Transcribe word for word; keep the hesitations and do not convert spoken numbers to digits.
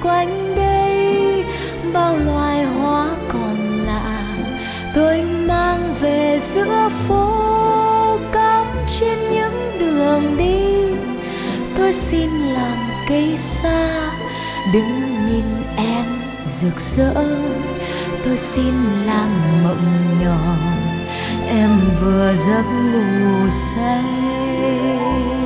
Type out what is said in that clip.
quanh đây bao loài hoa còn lạ, tôi mang về giữa phố cắm trên những đường đi. Tôi xin làm cây xa đừng nhìn em rực rỡ, tôi xin làm mộng nhỏ em vừa giấc ngủ say.